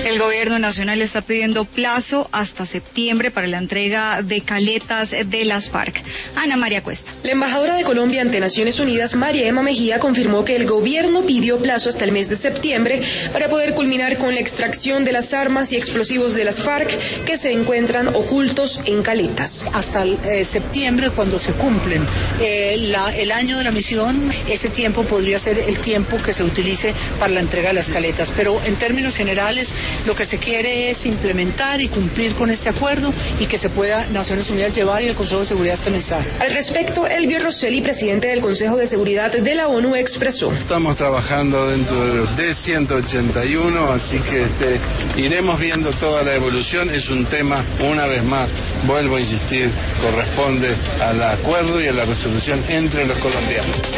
El gobierno nacional está pidiendo plazo hasta septiembre para la entrega de caletas de las FARC. Ana María Cuesta. La embajadora de Colombia ante Naciones Unidas, María Emma Mejía, confirmó que el gobierno pidió plazo hasta el mes de septiembre para poder culminar con la extracción de las armas y explosivos de las FARC que se encuentran ocultos en caletas. Hasta septiembre, cuando se cumplen el año de la misión, ese tiempo podría ser el tiempo que se utilice para la entrega de las caletas, pero en términos generales lo que se quiere es implementar y cumplir con este acuerdo y que se pueda Naciones Unidas llevar y el Consejo de Seguridad este mensaje. Al respecto, Elvio Rosselli, presidente del Consejo de Seguridad de la ONU, expresó: Estamos trabajando dentro de los D-181, así que iremos viendo toda la evolución. Es un tema, una vez más, vuelvo a insistir, corresponde al acuerdo y a la resolución entre los colombianos.